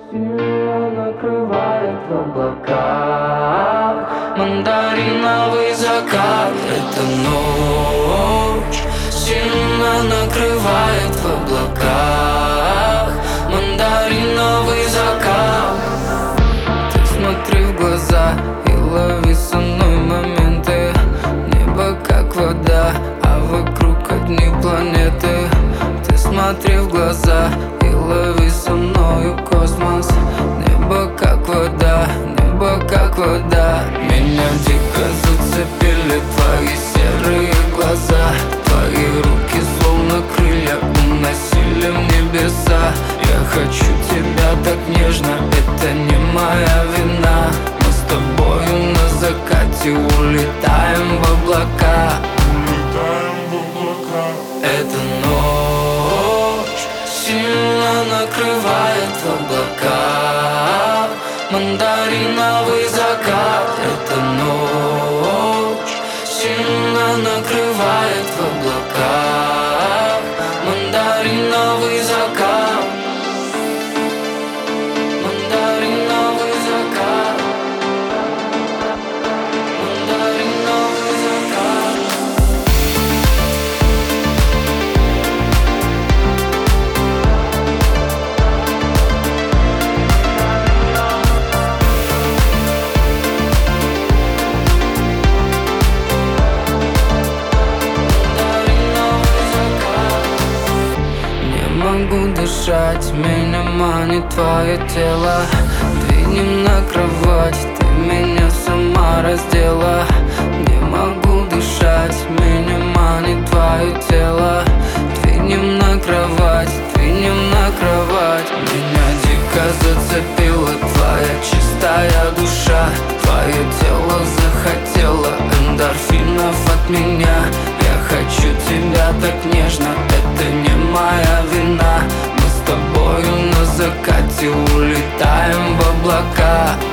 Сильно накрывает в облаках мандариновый закат. Это ночь сильно накрывает в облаках мандариновый закат. Ты смотри в глаза и лови со мной моменты. Небо как вода, а вокруг одни планеты. Ты смотри в глаза и лови со мною космос. Небо как вода, небо как вода. Меня дико зацепили твои серые глаза. Твои руки словно крылья уносили в небеса. Я хочу тебя так нежно, это не моя вина. Мы с тобою на закате улетаем в облака. Эта ночь сильно накрывает в облаках мандариновый закат. Эта ночь сильно накрывает в облаках мандариновый закат. Мандариновый закат. Мандариновый закат. Могу дышать, меня манит твое тело. Двинем на кровать, ты меня сама раздела. Не могу дышать, меня манит твое тело. Двинем на кровать, двинем на кровать. Меня дико зацепила твоя чистая душа. Твое тело захотело эндорфинов от меня. Я хочу тебя так нежно, это не моя вина. Мы с тобою на закате улетаем в облака.